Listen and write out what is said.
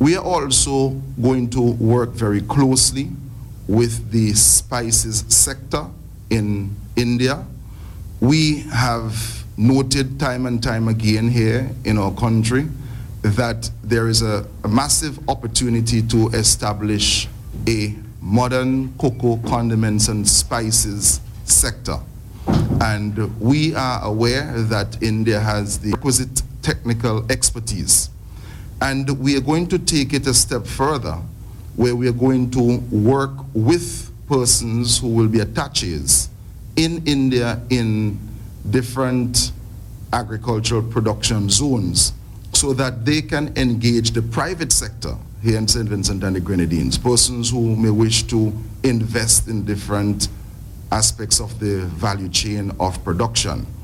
We are also going to work very closely with the spices sector in India. We have noted time and time again here in our country that there is a massive opportunity to establish a modern cocoa, condiments, and spices sector. And we are aware that India has the requisite technical expertise. And we are going to take it a step further, where we are going to work with persons who will be attaches in India in different agricultural production zones, so that they can engage the private sector here in St. Vincent and the Grenadines, persons who may wish to invest in different aspects of the value chain of production.